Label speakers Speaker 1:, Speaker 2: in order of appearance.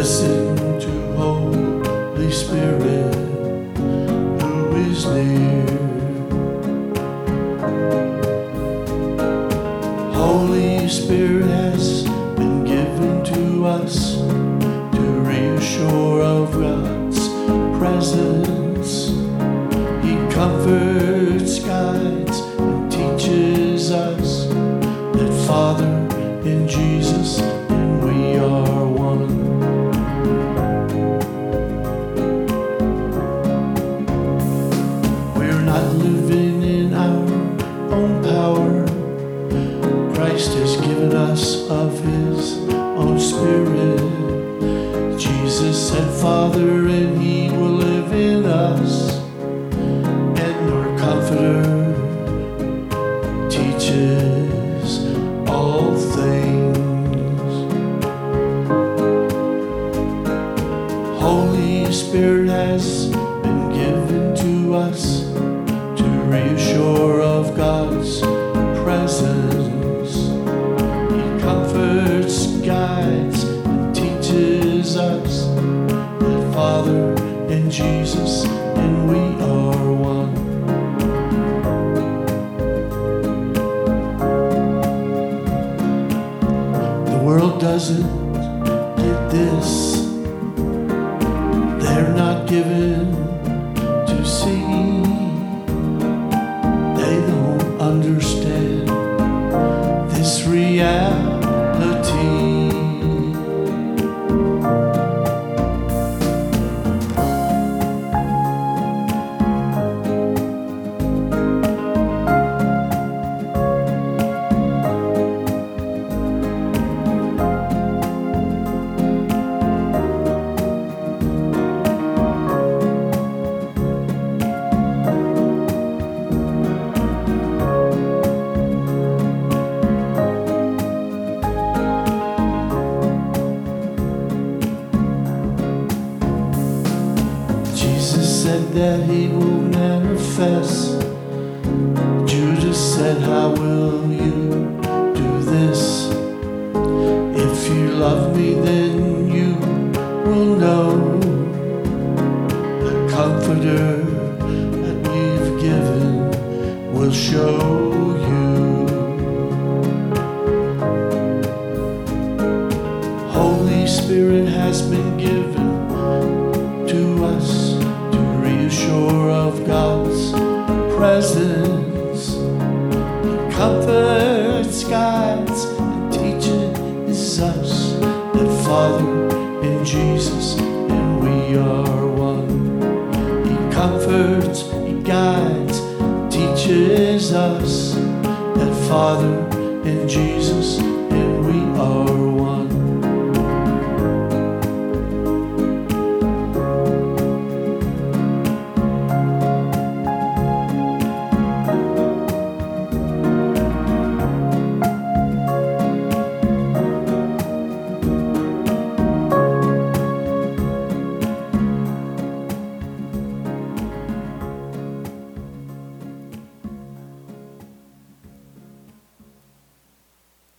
Speaker 1: Listen to Holy Spirit, who is near. Holy Spirit has been given to us to reassure of God's presence. He comforts, guides, and teaches us that Father in Jesus and we are one. We're not living in our own power. Christ has given us of His own Spirit. Jesus said, Father, and He will live in us. And our Comforter teaches all things. Holy Spirit has been given to us to reassure of God's presence. He comforts, guides, and teaches us that Father and Jesus and we are one. The world doesn't get this. They're not given to see. They don't understand this reality. Jesus said that He will manifest. Judas said, how will you do this? If you love me, then you will know the Comforter that we've given will show you. Holy Spirit has been given to us to reassure of God's presence. He comforts, guides, and teaches us that Father in Jesus and we are one. He comforts, He guides, teaches us that Father in Jesus